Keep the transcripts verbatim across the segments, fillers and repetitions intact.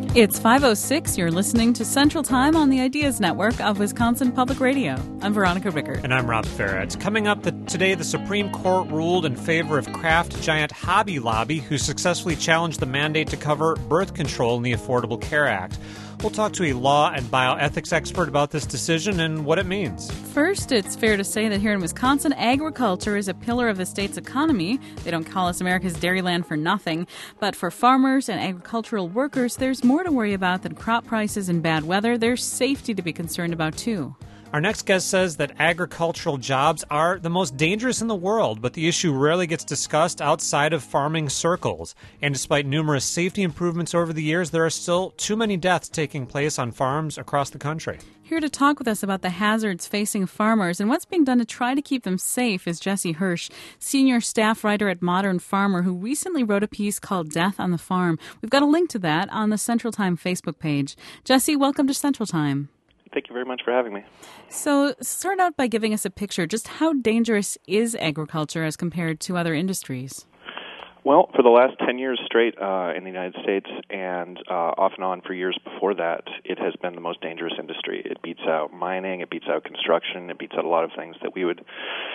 It's five oh six. You're listening to Central Time on the Ideas Network of Wisconsin Public Radio. I'm Veronica Rickert. And I'm Rob Farad. Coming up the, today, the Supreme Court ruled in favor of craft giant Hobby Lobby, who successfully challenged the mandate to cover birth control in the Affordable Care Act. We'll talk to a law and bioethics expert about this decision and what it means. First, it's fair to say that here in Wisconsin, agriculture is a pillar of the state's economy. They don't call us America's dairyland for nothing. But for farmers and agricultural workers, there's more to worry about than crop prices and bad weather. There's safety to be concerned about, too. Our next guest says that agricultural jobs are the most dangerous in the world, but the issue rarely gets discussed outside of farming circles. And despite numerous safety improvements over the years, there are still too many deaths taking place on farms across the country. Here to talk with us about the hazards facing farmers and what's being done to try to keep them safe is Jesse Hirsch, senior staff writer at Modern Farmer, who recently wrote a piece called Death on the Farm. We've got a link to that on the Central Time Facebook page. Jesse, welcome to Central Time. Thank you very much for having me. So start out by giving us a picture. Just how dangerous is agriculture as compared to other industries? Well, for the last ten years straight uh, in the United States and uh, off and on for years before that, it has been the most dangerous industry. It beats out mining, it beats out construction, it beats out a lot of things that we would,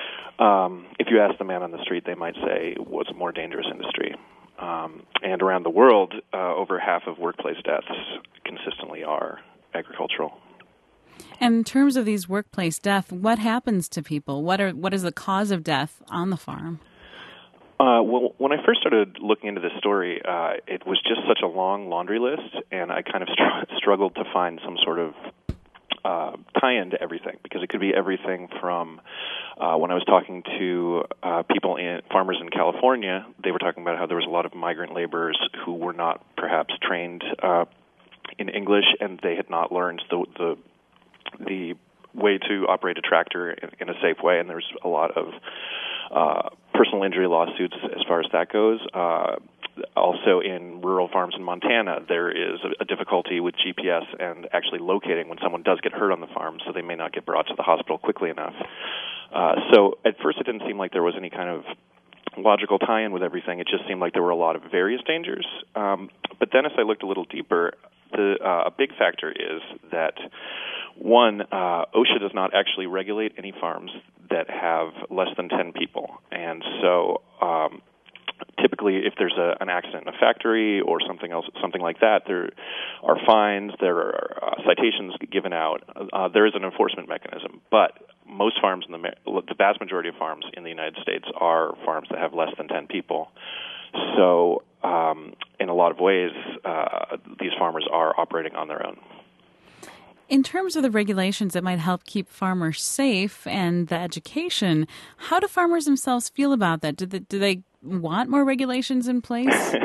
um, if you ask the man on the street, they might say was a more dangerous industry. Um, and around the world, uh, over half of workplace deaths consistently are agricultural. And in terms of these workplace deaths, what happens to people? What are what is the cause of death on the farm? Uh, well, when I first started looking into this story, uh, it was just such a long laundry list, and I kind of str- struggled to find some sort of uh, tie-in to everything, because it could be everything from uh, when I was talking to uh, people, in farmers in California, they were talking about how there was a lot of migrant laborers who were not perhaps trained uh, in English, and they had not learned the the the way to operate a tractor in, in a safe way, and there's a lot of uh, personal injury lawsuits as far as that goes. Uh, also in rural farms in Montana, there is a, a difficulty with G P S and actually locating when someone does get hurt on the farm, so they may not get brought to the hospital quickly enough. Uh, so at first it didn't seem like there was any kind of logical tie-in with everything. It just seemed like there were a lot of various dangers. Um, but then as I looked a little deeper, the, uh, a big factor is that One, uh, OSHA does not actually regulate any farms that have less than ten people. And so um, typically if there's a, an accident in a factory or something else, something like that, there are fines, there are uh, citations given out. Uh, there is an enforcement mechanism. But most farms, in the, the vast majority of farms in the United States are farms that have less than ten people. So um, in a lot of ways, uh, these farmers are operating on their own. In terms of the regulations that might help keep farmers safe and the education, how do farmers themselves feel about that? Do they, do they want more regulations in place?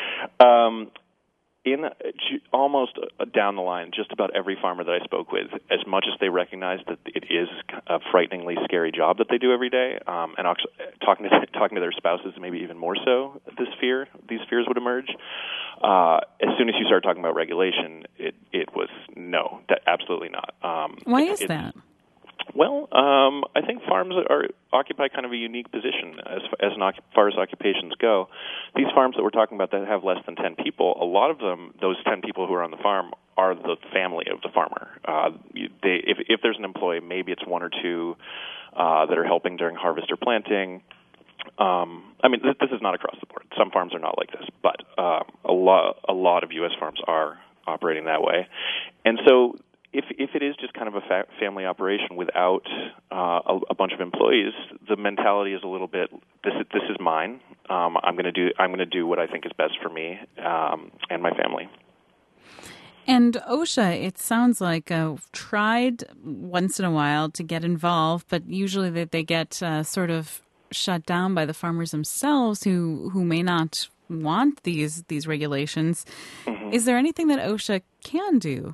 um, in almost down the line, just about every farmer that I spoke with, as much as they recognize that it is a frighteningly scary job that they do every day, um, and talking to talking to their spouses, maybe even more so, this fear, these fears would emerge. Uh, as soon as you start talking about regulation, it, it was no, that, absolutely not. Um, Why it, is it, that? Well, um, I think farms are occupy kind of a unique position as, as far as occupations go. These farms that we're talking about that have less than ten people, a lot of them, those ten people who are on the farm, are the family of the farmer. Uh, they, if, if there's an employee, maybe it's one or two uh, that are helping during harvest or planting. Um, I mean, this, this is not across the board. Some farms are not like this, but uh, a lot, a lot of U S farms are operating that way, and so if if it is just kind of a fa- family operation without uh, a, a bunch of employees, the mentality is a little bit this is, this is mine. Um, I'm going to do I'm going to do what I think is best for me um, and my family. And OSHA, it sounds like, uh, tried once in a while to get involved, but usually they, they get uh, sort of shut down by the farmers themselves who, who may not want these these regulations. Mm-hmm. Is there anything that OSHA can do?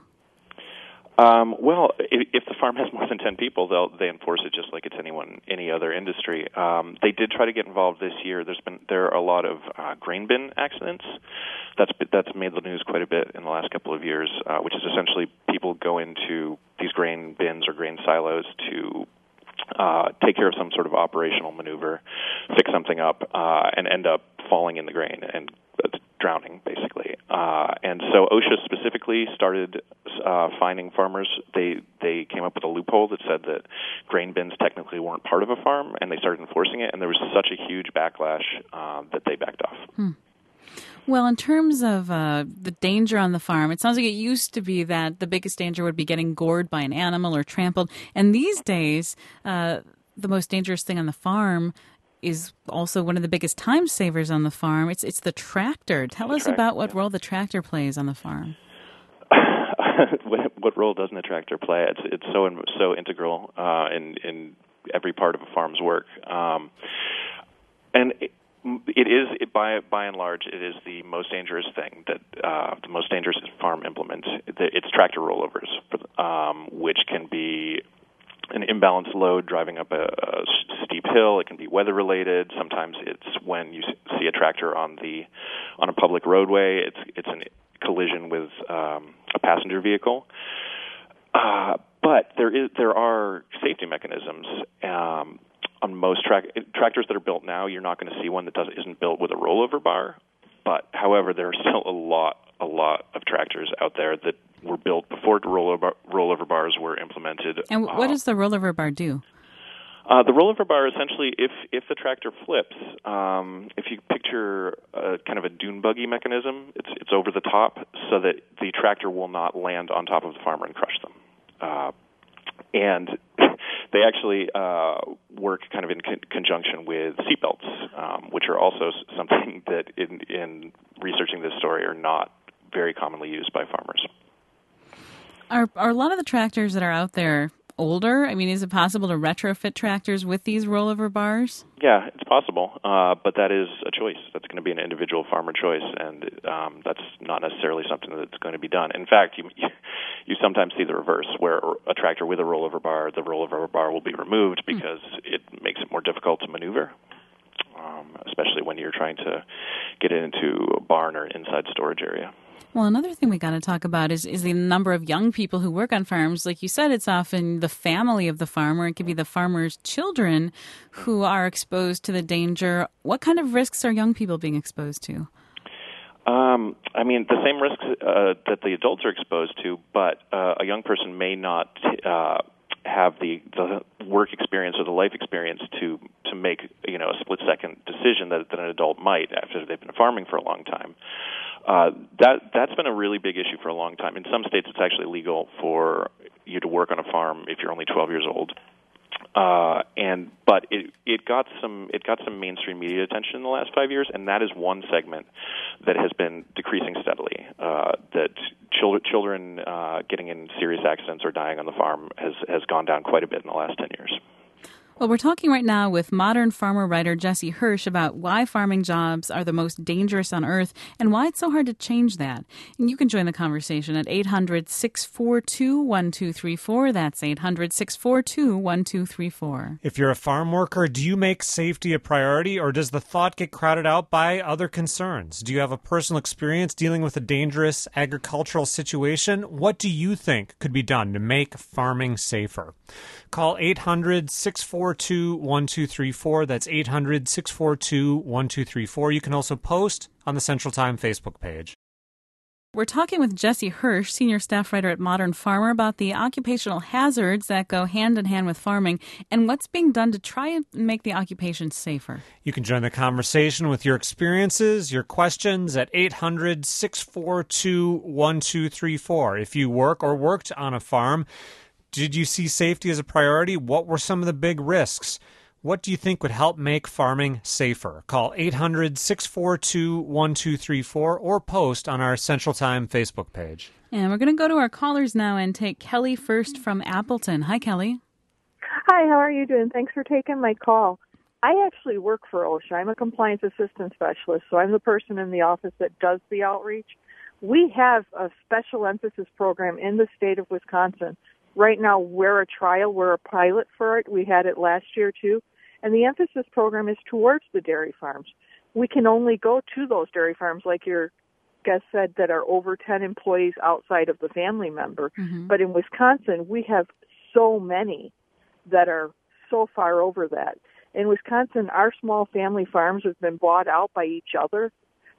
Um, well, if, if the farm has more than ten people, they'll they enforce it just like it's anyone any other industry. Um, they did try to get involved this year. There's been there are a lot of uh, grain bin accidents. That's that's made the news quite a bit in the last couple of years, uh, which is essentially people go into these grain bins or grain silos to uh, take care of some sort of operational maneuver, fix something up, uh, and end up falling in the grain and uh, drowning, basically. Uh, and so OSHA specifically started uh, fining farmers. They they came up with a loophole that said that grain bins technically weren't part of a farm, and they started enforcing it. And there was such a huge backlash uh, that they backed off. Hmm. Well, in terms of uh, the danger on the farm, it sounds like it used to be that the biggest danger would be getting gored by an animal or trampled. And these days, uh, the most dangerous thing on the farm is also one of the biggest time savers on the farm. It's it's the tractor. Tell the us tractor, about what yeah. role the tractor plays on the farm. what, what role doesn't a tractor play? It's it's so so integral uh, in in every part of a farm's work, um, and it, it is it, by by and large it is the most dangerous thing that uh, the most dangerous farm implement. It's tractor rollovers, um, which can be an imbalanced load driving up a, a steep hill. It can be weather-related. Sometimes it's when you see a tractor on the on a public roadway. It's it's a collision with um, a passenger vehicle. Uh, but there is there are safety mechanisms um, on most tra- tractors that are built now. You're not going to see one that doesn't isn't built with a rollover bar. But however, there are still a lot a lot of tractors out there that were built before rollover, rollover bars were implemented. And what uh, does the rollover bar do? Uh, the rollover bar, essentially, if if the tractor flips, um, if you picture a, kind of a dune buggy mechanism, it's it's over the top so that the tractor will not land on top of the farmer and crush them. Uh, and they actually uh, work kind of in con- conjunction with seatbelts, um, which are also something that in, in researching this story are not very commonly used by farmers. Are, are a lot of the tractors that are out there older? I mean, is it possible to retrofit tractors with these rollover bars? Yeah, it's possible, uh, but that is a choice. That's going to be an individual farmer choice, and um, that's not necessarily something that's going to be done. In fact, you you sometimes see the reverse, where a tractor with a rollover bar, the rollover bar will be removed because mm. it makes it more difficult to maneuver, um, especially when you're trying to get it into a barn or inside storage area. Well, another thing we got to talk about is, is the number of young people who work on farms. Like you said, it's often the family of the farmer. It could be the farmer's children who are exposed to the danger. What kind of risks are young people being exposed to? Um, I mean, the same risks uh, that the adults are exposed to, but uh, a young person may not uh, have the, the work experience or the life experience to to make, you know, a split-second decision that, that an adult might after they've been farming for a long time. Uh, that that's been a really big issue for a long time. In some states, it's actually legal for you to work on a farm if you're only twelve years old. Uh, and but it it got some it got some mainstream media attention in the last five years, and that is one segment that has been decreasing steadily. Uh, that children children uh, getting in serious accidents or dying on the farm has has gone down quite a bit in the last ten years. Well, we're talking right now with modern farmer writer Jesse Hirsch about why farming jobs are the most dangerous on earth and why it's so hard to change that. And you can join the conversation at eight hundred, six four two, one two three four. That's eight hundred, six four two, one two three four. If you're a farm worker, do you make safety a priority, or does the thought get crowded out by other concerns? Do you have a personal experience dealing with a dangerous agricultural situation? What do you think could be done to make farming safer? Call eight hundred, six four two, one two three four. That's eight hundred, six four two, one two three four. You can also post on the Central Time Facebook page. We're talking with Jesse Hirsch, senior staff writer at Modern Farmer, about the occupational hazards that go hand in hand with farming and what's being done to try and make the occupation safer. You can join the conversation with your experiences, your questions at eight hundred, six four two, one two three four. If you work or worked on a farm, did you see safety as a priority? What were some of the big risks? What do you think would help make farming safer? Call eight hundred, six four two, one two three four or post on our Central Time Facebook page. And we're going to go to our callers now and take Kelly first from Appleton. Hi, Kelly. Hi, how are you doing? Thanks for taking my call. I actually work for OSHA. I'm a compliance assistant specialist, so I'm the person in the office that does the outreach. We have a special emphasis program in the state of Wisconsin. Right now, we're a trial, we're a pilot for it. We had it last year, too. And the emphasis program is towards the dairy farms. We can only go to those dairy farms, like your guest said, that are over ten employees outside of the family member. Mm-hmm. But in Wisconsin, we have so many that are so far over that. In Wisconsin, our small family farms have been bought out by each other.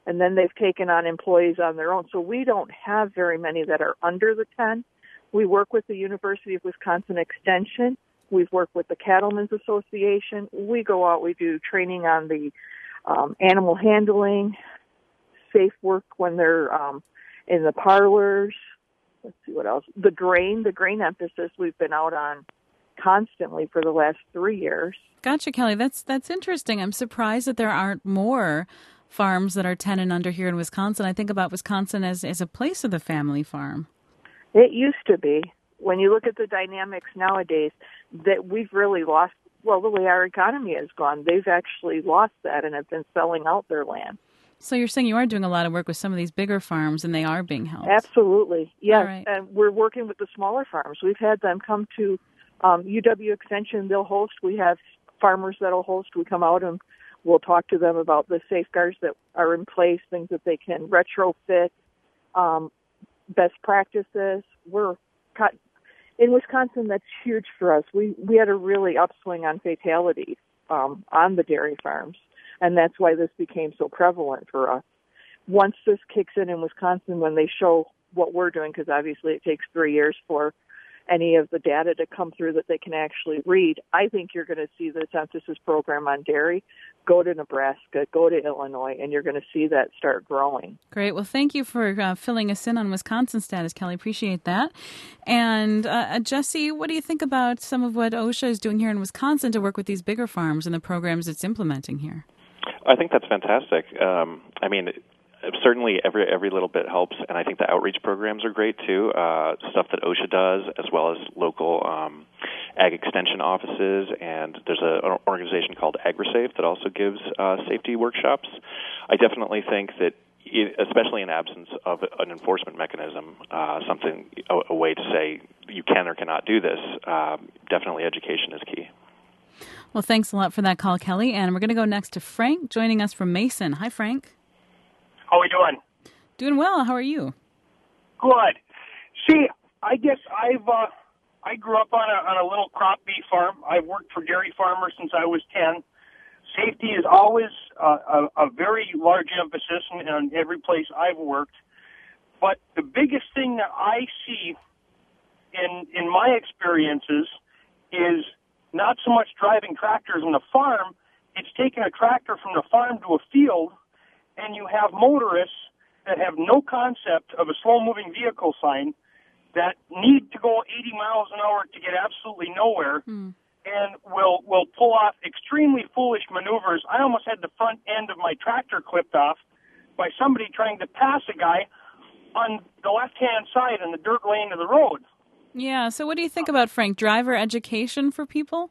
and then they've taken on employees on their own. So we don't have very many that are under the ten. We work with the University of Wisconsin Extension. We've worked with the Cattlemen's Association. We go out, we do training on the um, animal handling, safe work when they're um, in the parlors. Let's see what else. The grain, the grain emphasis we've been out on constantly for the last three years. Gotcha, Kelly. That's that's interesting. I'm surprised that there aren't more farms that are ten and under here in Wisconsin. I think about Wisconsin as, as a place of the family farm. It used to be. When you look at the dynamics nowadays, that we've really lost, well, the way our economy has gone, they've actually lost that and have been selling out their land. So you're saying you are doing a lot of work with some of these bigger farms, and they are being helped? Absolutely, yes. Right. And we're working with the smaller farms. We've had them come to um, U W Extension. They'll host. We have farmers that'll host. We come out and we'll talk to them about the safeguards that are in place, things that they can retrofit, um, best practices. We're cut. In Wisconsin, that's huge for us. We we had a really upswing on fatalities um, on the dairy farms, and that's why this became so prevalent for us. Once this kicks in in Wisconsin, when they show what we're doing, because obviously it takes three years for any of the data to come through that they can actually read, I think you're going to see this emphasis program on dairy go to Nebraska, go to Illinois, and you're going to see that start growing. Great. Well, thank you for uh, filling us in on Wisconsin status, Kelly. Appreciate that. And uh, Jesse, what do you think about some of what OSHA is doing here in Wisconsin to work with these bigger farms and the programs it's implementing here? I think that's fantastic. Um, I mean, certainly every every little bit helps, and I think the outreach programs are great too. Uh, stuff that OSHA does, as well as local um, ag extension offices, and there's a, an organization called AgriSafe that also gives uh, safety workshops. I definitely think that, it, especially in absence of an enforcement mechanism, uh, something a, a way to say you can or cannot do this, uh, definitely education is key. Well, thanks a lot for that call, Kelly. And we're going to go next to Frank, joining us from Mason. Hi, Frank. How are we doing? Doing well. How are you? Good. See, I guess I've uh, I grew up on a on a little crop beef farm. I've worked for dairy farmers since I was ten. Safety is always uh, a, a very large emphasis in, in every place I've worked. But the biggest thing that I see in in my experiences is not so much driving tractors on the farm. It's taking a tractor from the farm to a field, and you have motorists that have no concept of a slow-moving vehicle sign that need to go eighty miles an hour to get absolutely nowhere, mm. and will will pull off extremely foolish maneuvers. I almost had the front end of my tractor clipped off by somebody trying to pass a guy on the left-hand side in the dirt lane of the road. Yeah, so what do you think about, Frank, driver education for people?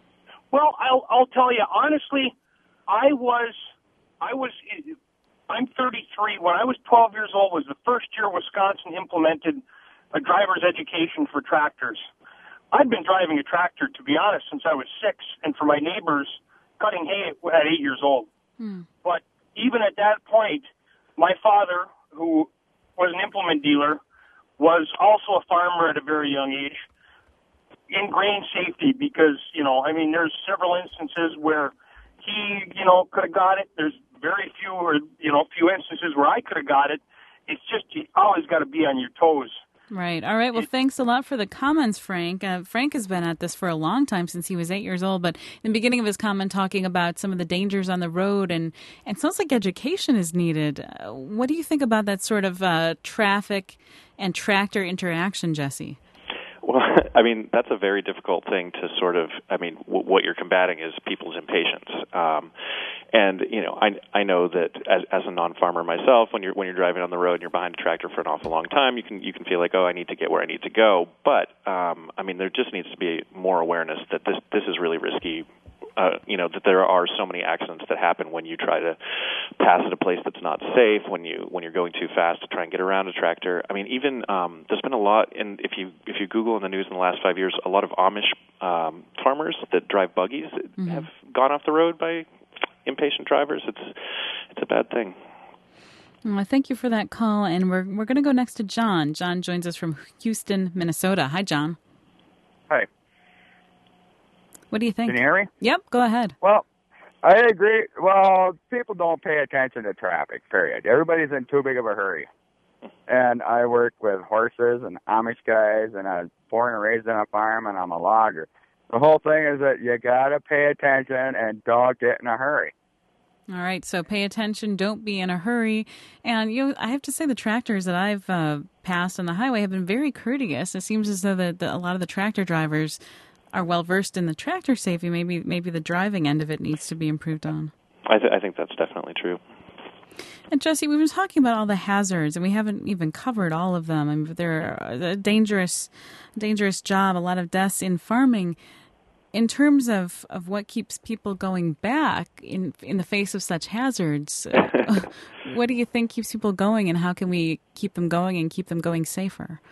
Well, I'll, I'll tell you, honestly, I was... I was... I'm thirty-three. When I was twelve years old was the first year Wisconsin implemented a driver's education for tractors. I'd been driving a tractor, to be honest, since I was six, and for my neighbors, cutting hay at eight years old. Hmm. But even at that point, my father, who was an implement dealer, was also a farmer at a very young age, ingrained safety because, you know, I mean, there's several instances where he, you know, could have got it. There's very few, or, you know, few instances where I could have got it. It's just you always got to be on your toes. Right. All right. Well, thanks a lot for the comments, Frank. Uh, Frank has been at this for a long time, since he was eight years old. But in the beginning of his comment, talking about some of the dangers on the road, and, and it sounds like education is needed. Uh, what do you think about that sort of uh, traffic and tractor interaction, Jesse? Well, I mean, that's a very difficult thing to sort of, I mean, w- what you're combating is people's impatience. Um, and, you know, I I know that as, as a non-farmer myself, when you're when you're driving on the road and you're behind a tractor for an awful long time, you can you can feel like, oh, I need to get where I need to go. But, um, I mean, there just needs to be more awareness that this this is really risky. Uh, you know, that there are so many accidents that happen when you try to pass at a place that's not safe, when you when you're going too fast to try and get around a tractor. I mean, even um, there's been a lot, and if you if you Google in the news in the last five years, a lot of Amish um, farmers that drive buggies mm-hmm. have gone off the road by impatient drivers. It's it's a bad thing. Well, thank you for that call, and we're we're going to go next to John. John joins us from Houston, Minnesota. Hi, John. Hi. What do you think? Can you hear me? Yep, go ahead. Well, I agree. Well, people don't pay attention to traffic, period. Everybody's in too big of a hurry. And I work with horses and Amish guys, and I was born and raised on a farm, and I'm a logger. The whole thing is that you got to pay attention and don't get in a hurry. All right, so pay attention, don't be in a hurry. And you know, I have to say the tractors that I've uh, passed on the highway have been very courteous. It seems as though that the, a lot of the tractor drivers are well versed in the tractor safety. Maybe maybe the driving end of it needs to be improved on. I, th- I think that's definitely true. And Jesse, we've been talking about all the hazards, and we haven't even covered all of them. I mean, they're a dangerous, dangerous job. A lot of deaths in farming. In terms of, of what keeps people going back in in the face of such hazards, what do you think keeps people going, and how can we keep them going and keep them going safer?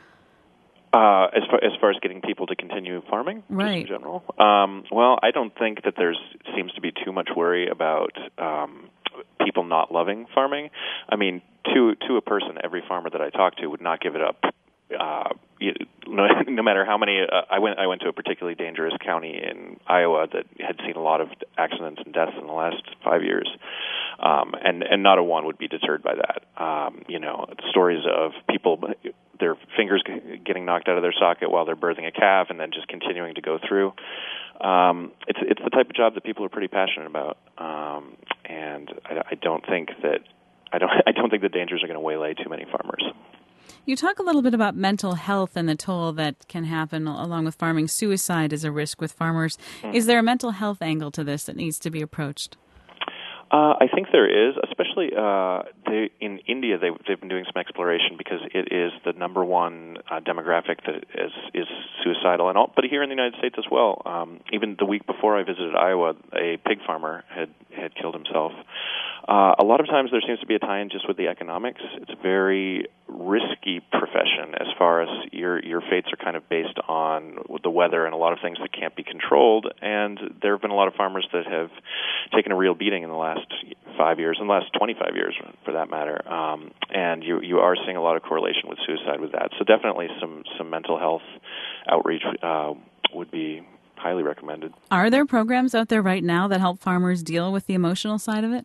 Uh, as far as far as getting people to continue farming, right? Just in general, um, well, I don't think that there's seems to be too much worry about um, people not loving farming. I mean, to to a person, every farmer that I talk to would not give it up. Uh, you, no, no matter how many, uh, I went. I went to a particularly dangerous county in Iowa that had seen a lot of accidents and deaths in the last five years, um, and and not a one would be deterred by that. Um, you know, stories of people, their fingers getting knocked out of their socket while they're birthing a calf, and then just continuing to go through. Um, it's it's the type of job that people are pretty passionate about, um, and I, I don't think that I don't I don't think the dangers are going to waylay too many farmers. You talk a little bit about mental health and the toll that can happen along with farming. Suicide is a risk with farmers. Mm-hmm. Is there a mental health angle to this that needs to be approached? Uh, I think there is, especially uh, they, in India. They, they've been doing some exploration because it is the number one uh, demographic that is, is suicidal, and all, but here in the United States as well. Um, even the week before I visited Iowa, a pig farmer had had killed himself. Uh, a lot of times there seems to be a tie-in just with the economics. It's a very risky profession as far as your your fates are kind of based on the weather and a lot of things that can't be controlled. And there have been a lot of farmers that have taken a real beating in the last five years, in the last twenty-five years for that matter. Um, and you you are seeing a lot of correlation with suicide with that. So definitely some, some mental health outreach uh, would be highly recommended. Are there programs out there right now that help farmers deal with the emotional side of it?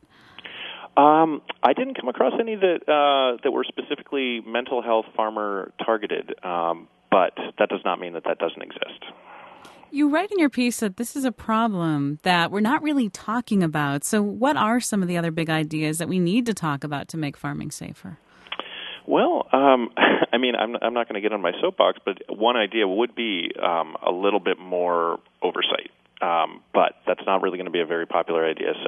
Um, I didn't come across any that uh, that were specifically mental health farmer targeted, um, but that does not mean that that doesn't exist. You write in your piece that this is a problem that we're not really talking about. So what are some of the other big ideas that we need to talk about to make farming safer? Well, um, I mean, I'm, I'm not going to get on my soapbox, but one idea would be um, a little bit more oversight. Um, but that's not really going to be a very popular idea. So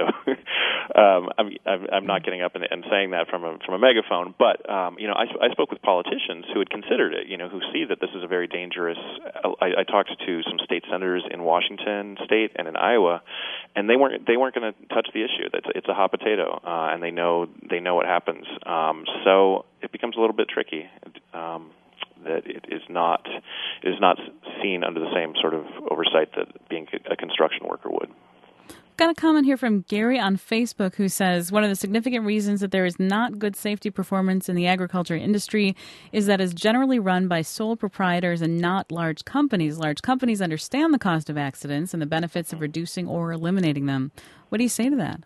um, I'm, I'm not getting up and, and saying that from a from a megaphone. But um, you know, I, I spoke with politicians who had considered it. You know, who see that this is a very dangerous. I, I talked to some state senators in Washington State and in Iowa, and they weren't they weren't going to touch the issue. That's it's a hot potato, uh, and they know they know what happens. Um, so it becomes a little bit tricky. Um, that it is not it is not seen under the same sort of oversight that being a construction worker would. Got a comment here from Gary on Facebook who says, one of the significant reasons that there is not good safety performance in the agriculture industry is that it's generally run by sole proprietors and not large companies. Large companies understand the cost of accidents and the benefits of reducing or eliminating them. What do you say to that?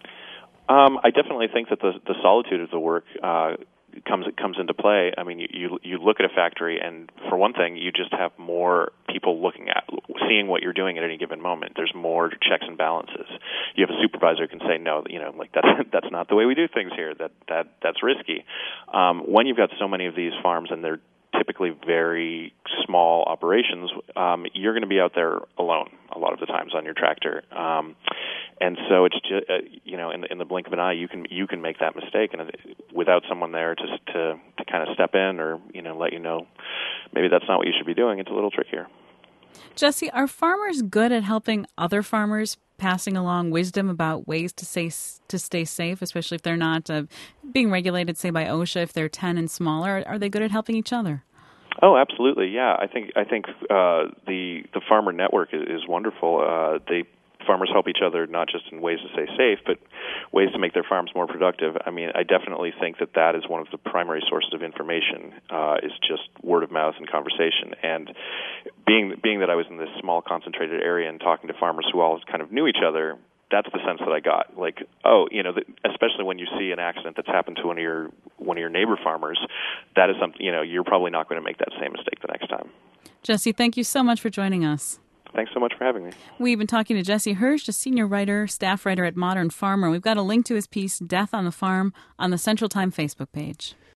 Um, I definitely think that the, the solitude of the work uh, comes it comes into play. I mean, you, you you look at a factory, and for one thing, you just have more people looking at, seeing what you're doing at any given moment. There's more checks and balances. You have a supervisor who can say, no, you know, like that's that's not the way we do things here. That that that's risky. Um, when you've got so many of these farms, and they're typically very small operations, um, you're going to be out there alone a lot of the times on your tractor. Um, and so it's just, uh, you know, in the, in the blink of an eye, you can you can make that mistake, and without someone there to to to kind of step in or, you know, let you know maybe that's not what you should be doing, it's a little trickier. Jesse, are farmers good at helping other farmers, passing along wisdom about ways to stay to stay safe, especially if they're not uh, being regulated, say, by OSHA, if they're ten and smaller? Are they good at helping each other? Oh, absolutely, yeah. I think I think uh, the the farmer network is, is wonderful. Uh, they farmers help each other not just in ways to stay safe, but ways to make their farms more productive. I mean, I definitely think that that is one of the primary sources of information, uh, is just word of mouth and conversation. And being being that I was in this small, concentrated area and talking to farmers who all kind of knew each other, that's the sense that I got. Like, oh, you know, the, especially when you see an accident that's happened to one of your one of your neighbor farmers, that is something, you know, you're probably not going to make that same mistake the next time. Jesse, thank you so much for joining us. Thanks so much for having me. We've been talking to Jesse Hirsch, a senior writer, staff writer at Modern Farmer. We've got a link to his piece, Death on the Farm, on the Central Time Facebook page.